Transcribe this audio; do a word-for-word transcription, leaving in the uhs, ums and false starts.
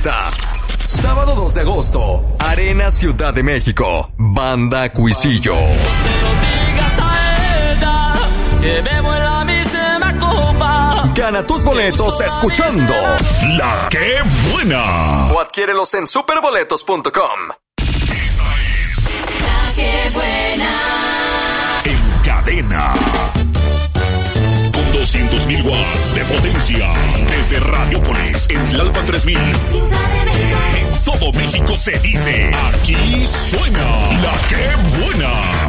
favorita. Sábado dos de agosto, Arena Ciudad de México, Banda Cuisillo. No se lo digas a ella, que bebo en la misma copa. Gana tus boletos escuchando La Que Buena. o adquiérelos en superboletos punto com. Esta es La Que Buena. En Cadena. Con doscientos mil watts de potencia. Desde Radiopolis, en Tlalpan tres mil. Ciudad de México. En todo México se dice, aquí suena La Que Buena.